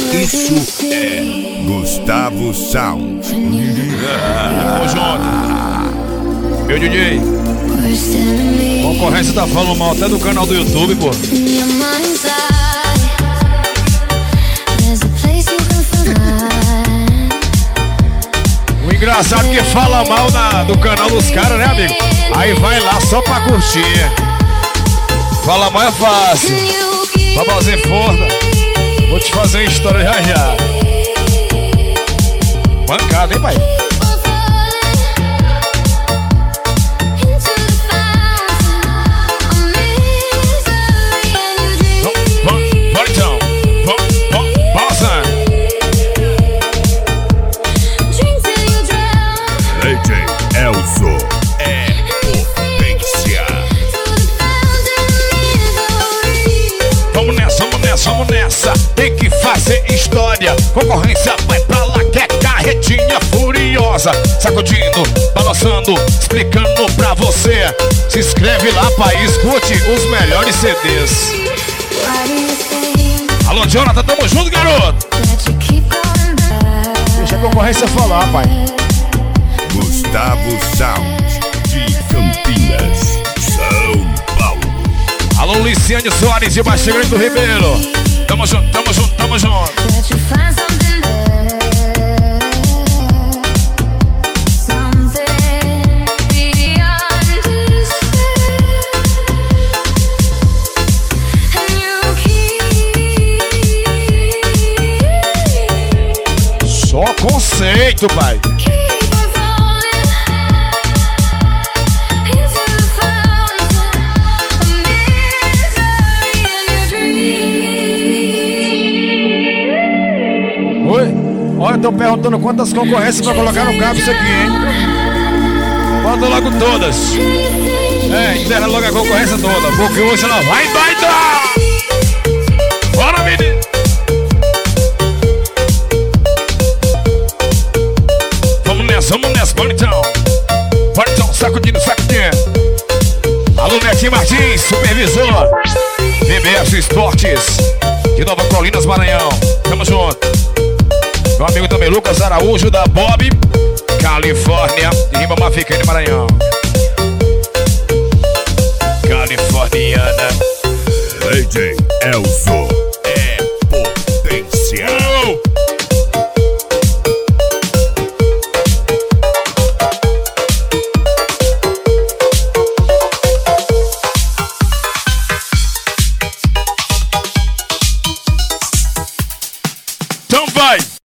Isso é Gustavo Sound. Tamo junto. Meu DJ. Concorrência tá falando mal até do canal do YouTube, pô. O engraçado é que fala mal do canal dos caras, né, amigo? Aí vai lá só pra curtir. Fala mal é fácil. Babazinho forda. Vou te fazer uma história já já. Bancada, hein, pai? Bora então. Pausa. DJ Elzo é potência. Vamos nessa. Tem que fazer história. Concorrência vai pra lá, que é carretinha furiosa. Sacudindo, balançando, explicando pra você. Se inscreve lá, pai, escute os melhores CDs. Alô, Jonathan, tamo junto, garoto. Deixa a concorrência falar, pai. Gustavo Sound de Campinas, São Paulo. Alô, Luciane Soares de Baixo Grande do Ribeiro. Tamo junto. Só conceito, pai. Oi? Olha, estão perguntando quantas concorrências pra colocar no cabo isso aqui, hein? Bota logo todas. Enterra logo a concorrência toda, porque hoje ela vai dar! Bora, menino! Vamos nessa, bora então, sacudindo. Alô, Netinho Martins, supervisor. BBS Esportes, de Nova Colinas, Maranhão. Tamo junto. Meu amigo também, Lucas Araújo, da Bob, Califórnia, de Ribamar, Ficane, Maranhão. Californiana. DJ Elzo é potência. Então vai!